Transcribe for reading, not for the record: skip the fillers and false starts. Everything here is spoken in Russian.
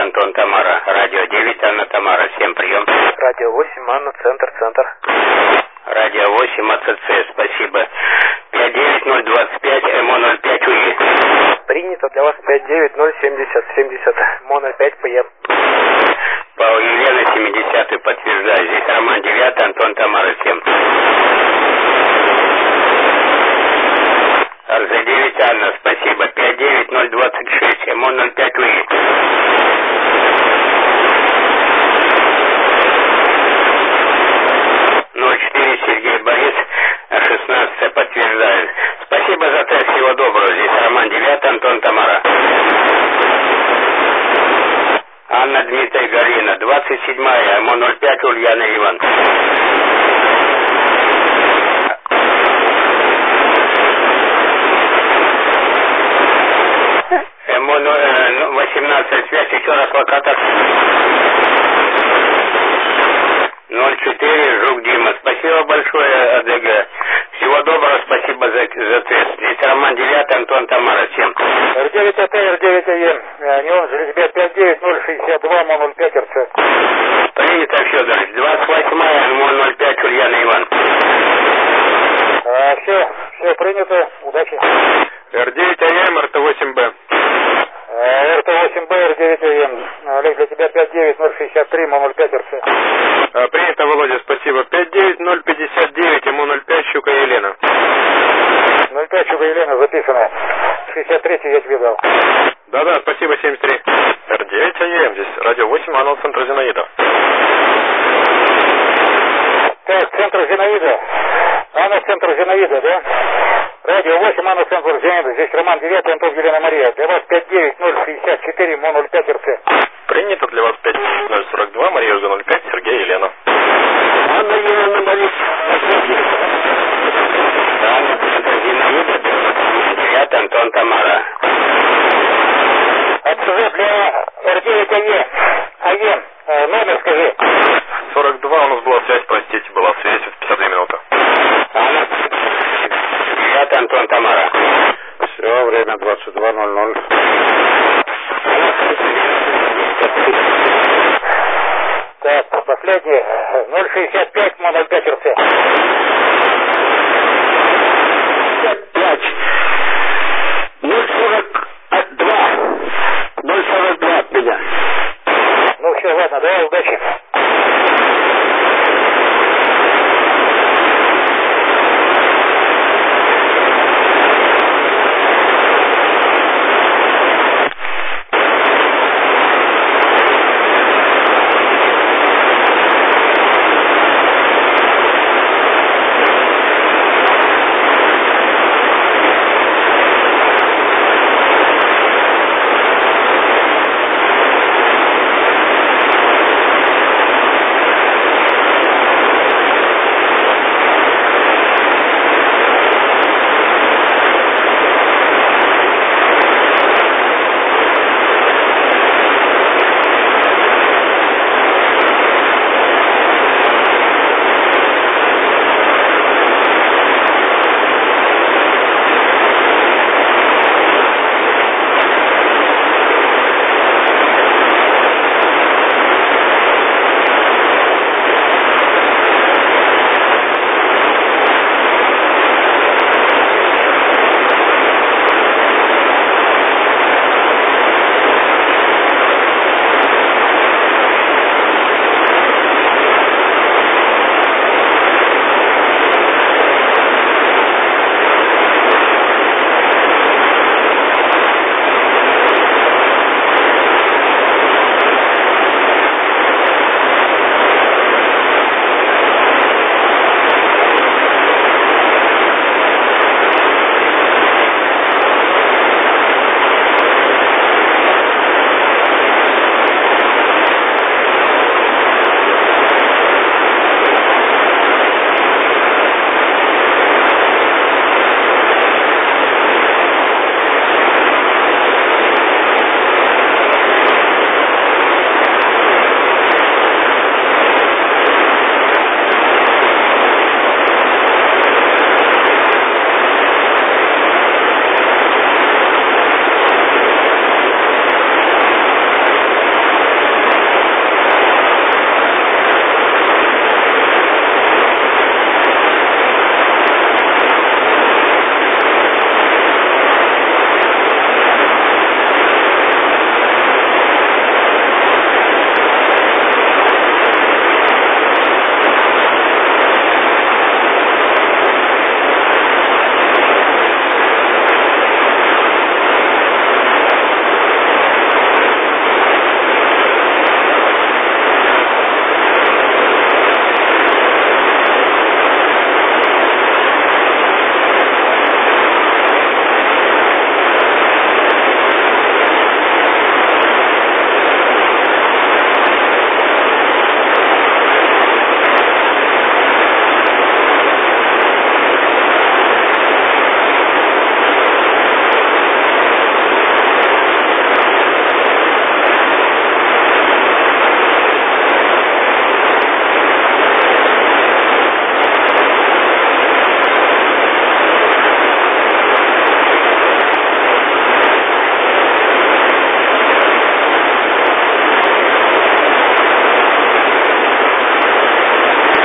Антон, Тамара. Радио 9, Анна, Тамара. Всем прием. Радио 8, Анна, центр. Радио 8, АЦЦ, спасибо. 59025, МО05, УИ. Принято для вас 59070, МО05, ПЕ. По Елена 70, подтверждаю. Здесь Роман 9, Антон, Тамара. Всем. РЗ-9, Анна, спасибо. 59026, МО05, УИ. Сергей Борис, 16, подтверждаю. Спасибо за тест, всего доброго. Здесь Роман 9, Антон, Тамара. Анна, Дмитрий, Галина, 27-я, МО05, Ульяна, Иван. МО18, связь, еще раз локатор. 04, Жук Дима. Спасибо большое, АДГ. Всего доброго, спасибо за тест. Здесь Роман 9, Антон, Тамара. Всем. Р9АТ, Р9АЕ. Неон Железбет 59062, МО05, РЦ. Принято, Федорович. 28-я, МО05, Ульяна, Иван. Все принято. Удачи. Р9АЕМ, РТ8Б. РТ8Б, Р9АЕМ. Олег, для тебя 59063, МО05, РЦ. Принято, Володя, спасибо. 59059, МО05, Щука Елена. 05, Щука Елена, записано. 63 я тебе дал. Да, спасибо, 73. Р9АЕМ, здесь радио 8, Анна, центр Зинаида. Так, центр Зинаида. Анна, центр Зинаида, да? Радио 8, Анна, центр Зинаида. Здесь Роман 9, Антон, Елена, Мария. Для вас 59064, МО05, РЦ. Принято, для вас 5042, Мария Юза 05, Сергей, Елена. Анна, Елена, Борис. Анна, центр Зинаида. 9, Антон, Тамара. АЦЗ для Р9АЕ. АЕ. Номер скажи. 42 у нас была связь, простите, была связь, 52 минуты. Анна, 9, Антон, Тамара. Все, время 22:00. Так, последний. 065, МО05, РЦ.